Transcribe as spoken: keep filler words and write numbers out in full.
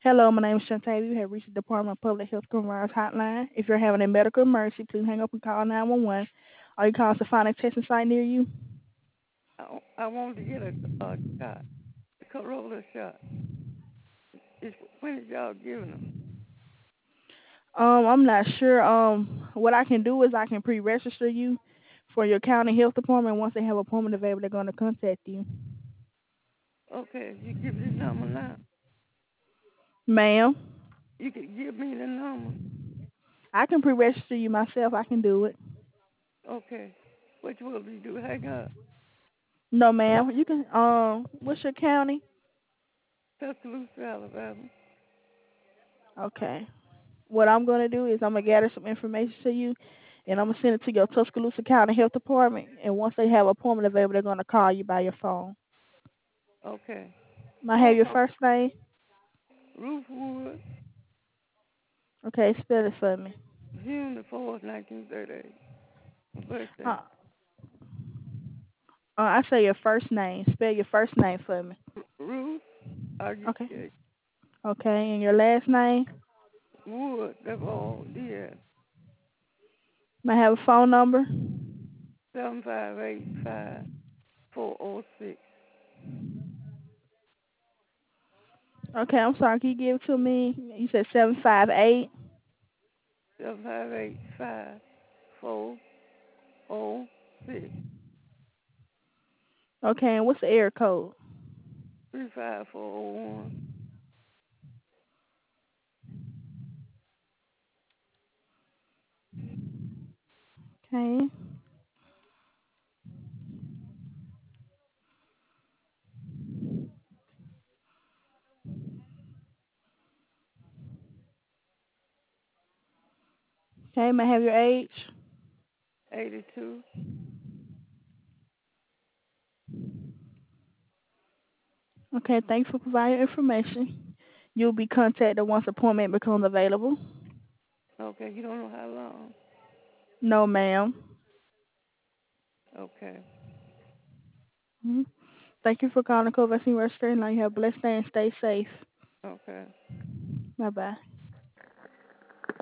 Hello, my name is Shantae. You have reached the Department of Public Health Coronavirus Hotline. If you're having a medical emergency, please hang up and call nine one one. Are you calling to find a testing site near you? I, I wanted to get a, a shot, a Corolla shot. It's, when is y'all giving them? Um, I'm not sure. Um, what I can do is I can pre-register you for your county health department. Once they have an appointment available, they're going to contact you. Okay, you give me the number now. Ma'am, You can give me the number. I can pre-register you myself. I can do it. Okay. What you want me to do? Hang up. No, ma'am. You can. Um, what's your county? Tuscaloosa, Alabama. Okay. What I'm going to do is I'm going to gather some information to you, and I'm going to send it to your Tuscaloosa County Health Department. And once they have an appointment available, they're going to call you by your phone. Okay. May I have your Also, first name? Ruth Wood, Okay, spell it for me. June the fourth, nineteen thirty-eight. My birthday. Uh, uh, I say your first name. Spell your first name for me. Ruth, R U Okay. T H. Okay, and your last name? Wood, W O D S. May I have a phone number? seven five eight five four oh six. Okay, I'm sorry. Can you give it to me? You said seven five eight. seven five eight five four oh six. Okay, and what's the area code? three five four oh one. Okay. Okay, may I have your age? eighty-two. Okay, thanks for providing your information. You'll be contacted once appointment becomes available. Okay, you don't know how long. No, ma'am. Okay. Hmm. Thank you for calling COVID nineteen Registry. Now you have a blessed day and stay safe. Okay. Bye bye.